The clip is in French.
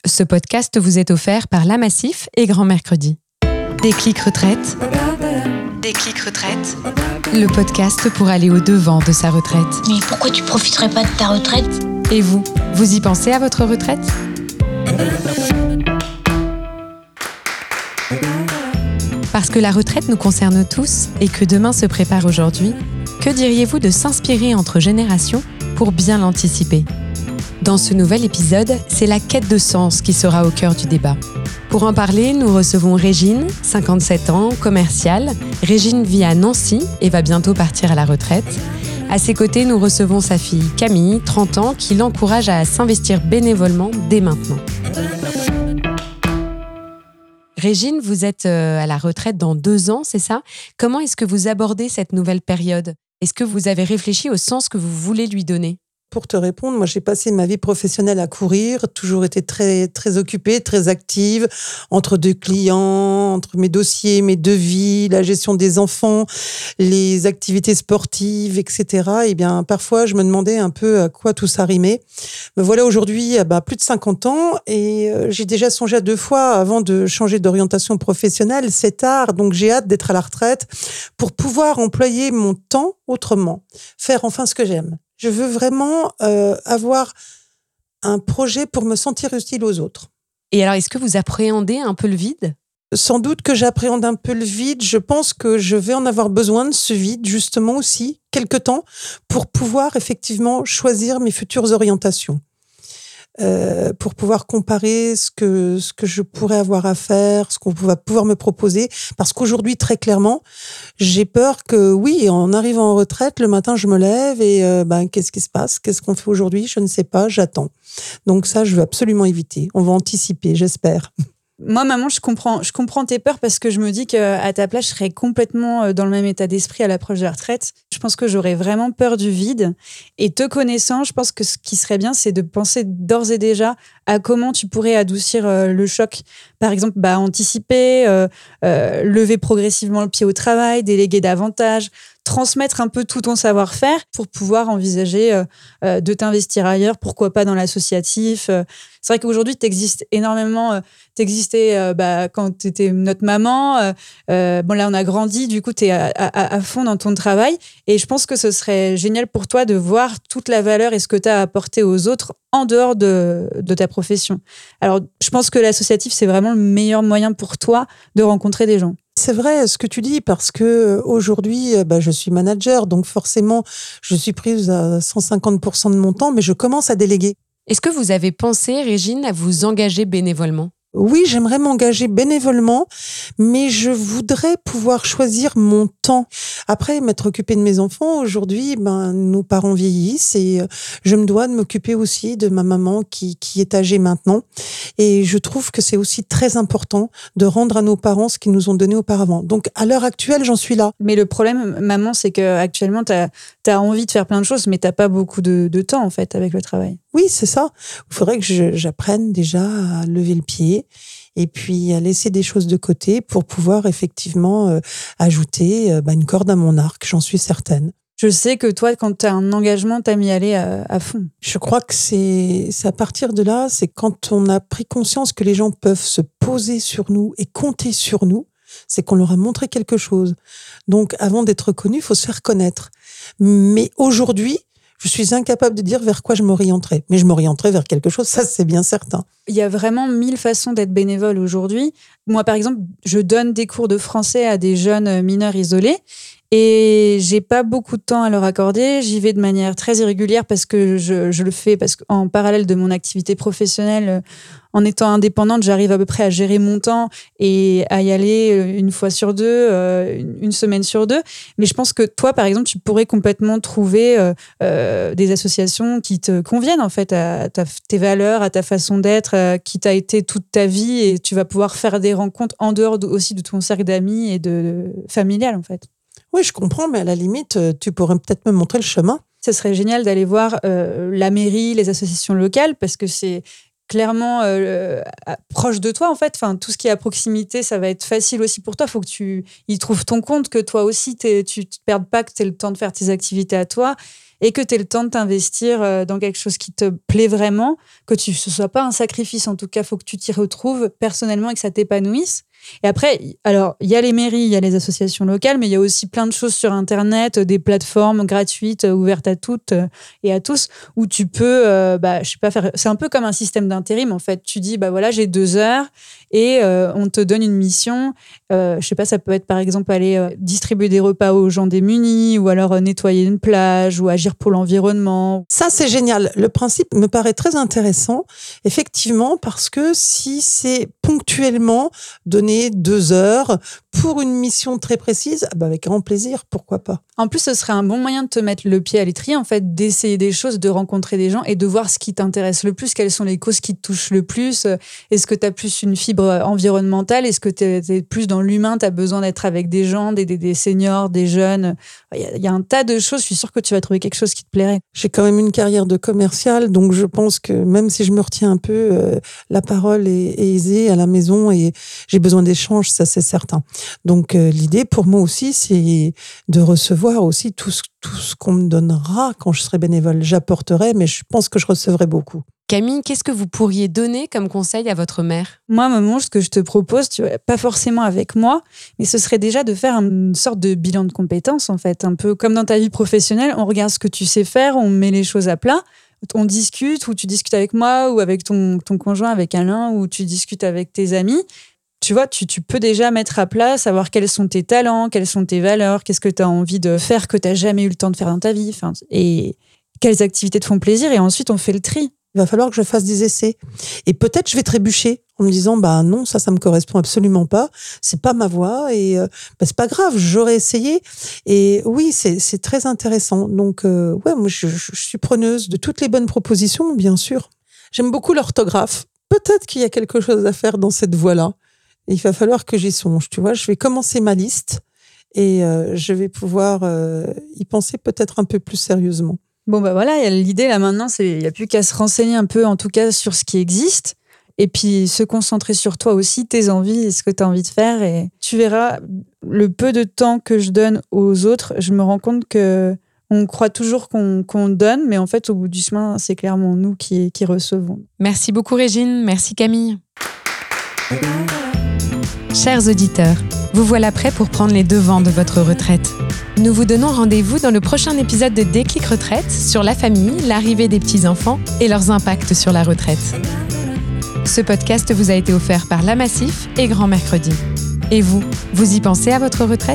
Ce podcast vous est offert par La Massif et Grand Mercredi. Déclic Retraite. Déclic Retraite. Le podcast pour aller au-devant de sa retraite. Mais pourquoi tu profiterais pas de ta retraite ? Et vous y pensez à votre retraite ? Parce que la retraite nous concerne tous et que demain se prépare aujourd'hui, que diriez-vous de s'inspirer entre générations pour bien l'anticiper ? Dans ce nouvel épisode, c'est la quête de sens qui sera au cœur du débat. Pour en parler, nous recevons Régine, 57 ans, commerciale. Régine vit à Nancy et va bientôt partir à la retraite. À ses côtés, nous recevons sa fille Camille, 30 ans, qui l'encourage à s'investir bénévolement dès maintenant. Régine, vous êtes à la retraite dans 2 ans, c'est ça ? Comment est-ce que vous abordez cette nouvelle période ? Est-ce que vous avez réfléchi au sens que vous voulez lui donner ? Pour te répondre, moi j'ai passé ma vie professionnelle à courir, toujours été très très occupée, très active, entre 2 clients, entre mes dossiers, mes devis, la gestion des enfants, les activités sportives, etc. Et bien parfois je me demandais un peu à quoi tout ça rimait. Me voilà aujourd'hui plus de 50 ans et j'ai déjà songé à 2 fois avant de changer d'orientation professionnelle. C'est tard, donc j'ai hâte d'être à la retraite pour pouvoir employer mon temps autrement, faire enfin ce que j'aime. Je veux vraiment avoir un projet pour me sentir utile aux autres. Et alors, est-ce que vous appréhendez un peu le vide ? Sans doute que j'appréhende un peu le vide. Je pense que je vais en avoir besoin de ce vide, justement aussi, quelque temps, pour pouvoir effectivement choisir mes futures orientations. Pour pouvoir comparer ce que je pourrais avoir à faire, ce qu'on va pouvoir me proposer. Parce qu'aujourd'hui, très clairement, j'ai peur que, oui, en arrivant en retraite, le matin, je me lève et qu'est-ce qui se passe ? Qu'est-ce qu'on fait aujourd'hui ? Je ne sais pas, j'attends. Donc ça, je veux absolument éviter. On va anticiper, j'espère. Moi, maman, je comprends tes peurs parce que je me dis qu'à ta place, je serais complètement dans le même état d'esprit à l'approche de la retraite. Je pense que j'aurais vraiment peur du vide. Et te connaissant, je pense que ce qui serait bien, c'est de penser d'ores et déjà à comment tu pourrais adoucir le choc. Par exemple, anticiper, lever progressivement le pied au travail, déléguer davantage, transmettre un peu tout ton savoir-faire pour pouvoir envisager de t'investir ailleurs, pourquoi pas dans l'associatif. C'est vrai qu'aujourd'hui, t'existais quand t'étais notre maman. Là, on a grandi, du coup, t'es à fond dans ton travail. Et je pense que ce serait génial pour toi de voir toute la valeur et ce que t'as à apporter aux autres en dehors de ta profession. Alors, je pense que l'associatif, c'est vraiment le meilleur moyen pour toi de rencontrer des gens. C'est vrai ce que tu dis parce que aujourd'hui, je suis manager, donc forcément, je suis prise à 150% de mon temps, mais je commence à déléguer. Est-ce que vous avez pensé, Régine, à vous engager bénévolement ? Oui, j'aimerais m'engager bénévolement, mais je voudrais pouvoir choisir mon temps. Après, m'être occupée de mes enfants, aujourd'hui, nos parents vieillissent et je me dois de m'occuper aussi de ma maman qui est âgée maintenant. Et je trouve que c'est aussi très important de rendre à nos parents ce qu'ils nous ont donné auparavant. Donc, à l'heure actuelle, j'en suis là. Mais le problème, maman, c'est qu'actuellement, t'as envie de faire plein de choses, mais t'as pas beaucoup de temps, en fait, avec le travail. Oui, c'est ça. Il faudrait que j'apprenne déjà à lever le pied et puis à laisser des choses de côté pour pouvoir effectivement ajouter une corde à mon arc, j'en suis certaine. Je sais que toi, quand tu as un engagement, tu as mis à aller à fond. Je crois que c'est à partir de là, c'est quand on a pris conscience que les gens peuvent se poser sur nous et compter sur nous, c'est qu'on leur a montré quelque chose. Donc, avant d'être connu, il faut se faire connaître. Mais aujourd'hui, je suis incapable de dire vers quoi je m'orienterais. Mais je m'orienterais vers quelque chose, ça c'est bien certain. Il y a vraiment 1000 façons d'être bénévole aujourd'hui. Moi, par exemple, je donne des cours de français à des jeunes mineurs isolés. Et j'ai pas beaucoup de temps à leur accorder. J'y vais de manière très irrégulière parce que je le fais en parallèle de mon activité professionnelle. En étant indépendante, j'arrive à peu près à gérer mon temps et à y aller une fois sur 2, une semaine sur 2. Mais je pense que toi, par exemple, tu pourrais complètement trouver des associations qui te conviennent en fait à tes valeurs, à ta façon d'être, qui t'a été toute ta vie, et tu vas pouvoir faire des rencontres en dehors aussi de ton cercle d'amis et de familial en fait. Oui, je comprends, mais à la limite, tu pourrais peut-être me montrer le chemin. Ce serait génial d'aller voir la mairie, les associations locales, parce que c'est clairement proche de toi, en fait. Enfin, tout ce qui est à proximité, ça va être facile aussi pour toi. Il faut que tu y trouves ton compte, que toi aussi, tu ne te perdes pas, que tu aies le temps de faire tes activités à toi. et que tu aies le temps de t'investir dans quelque chose qui te plaît vraiment, que ce soit pas un sacrifice. En tout cas, il faut que tu t'y retrouves personnellement et que ça t'épanouisse. Et après, alors, il y a les mairies, il y a les associations locales, mais il y a aussi plein de choses sur Internet, des plateformes gratuites, ouvertes à toutes et à tous, où tu peux, je sais pas, faire. C'est un peu comme un système d'intérim, en fait. Tu dis, voilà, j'ai 2 heures et on te donne une mission. Je sais pas, ça peut être par exemple aller distribuer des repas aux gens démunis, ou alors nettoyer une plage, ou agir pour l'environnement. Ça, c'est génial. Le principe me paraît très intéressant, effectivement, parce que si c'est ponctuellement donné 2 heures pour une mission très précise, avec grand plaisir, pourquoi pas. En plus, ce serait un bon moyen de te mettre le pied à l'étrier, en fait, d'essayer des choses, de rencontrer des gens et de voir ce qui t'intéresse le plus, quelles sont les causes qui te touchent le plus. Est-ce que tu as plus une fibre environnementale? Est-ce que tu es plus dans l'humain? Tu as besoin d'être avec des gens, des seniors, des jeunes? Il y a un tas de choses. Je suis sûre que tu vas trouver quelque chose qui te plairait. J'ai quand même une carrière de commercial, donc je pense que même si je me retiens un peu, la parole est aisée à la maison et j'ai besoin d'échanges, ça c'est certain. Donc l'idée pour moi aussi, c'est de recevoir aussi tout ce qu'on me donnera quand je serai bénévole. J'apporterai, mais je pense que je recevrai beaucoup. Camille, qu'est-ce que vous pourriez donner comme conseil à votre mère? Moi, maman, ce que je te propose, tu vois, pas forcément avec moi, mais ce serait déjà de faire une sorte de bilan de compétences, en fait. Un peu comme dans ta vie professionnelle, on regarde ce que tu sais faire, on met les choses à plat, on discute, ou tu discutes avec moi, ou avec ton conjoint, avec Alain, ou tu discutes avec tes amis. Tu vois, tu peux déjà mettre à plat, savoir quels sont tes talents, quelles sont tes valeurs, qu'est-ce que tu as envie de faire que tu n'as jamais eu le temps de faire dans ta vie, et quelles activités te font plaisir, et ensuite on fait le tri. Il va falloir que je fasse des essais. Et peut-être je vais trébucher en me disant, non, ça me correspond absolument pas, c'est pas ma voie, et c'est pas grave, j'aurais essayé. Et oui, c'est très intéressant. Donc, moi je suis preneuse de toutes les bonnes propositions, bien sûr. J'aime beaucoup l'orthographe. Peut-être qu'il y a quelque chose à faire dans cette voie-là. Il va falloir que j'y songe, tu vois. Je vais commencer ma liste et je vais pouvoir y penser peut-être un peu plus sérieusement. Bon, voilà, l'idée là maintenant, il n'y a plus qu'à se renseigner un peu, en tout cas, sur ce qui existe. Et puis se concentrer sur toi aussi, tes envies et ce que tu as envie de faire. Et tu verras, le peu de temps que je donne aux autres, je me rends compte qu'on croit toujours qu'on donne, mais en fait, au bout du chemin, c'est clairement nous qui recevons. Merci beaucoup Régine, merci Camille. Chers auditeurs, vous voilà prêts pour prendre les devants de votre retraite. Nous vous donnons rendez-vous dans le prochain épisode de Déclic Retraite sur la famille, l'arrivée des petits-enfants et leurs impacts sur la retraite. Ce podcast vous a été offert par La Massif et Grand Mercredi. Et vous y pensez à votre retraite ?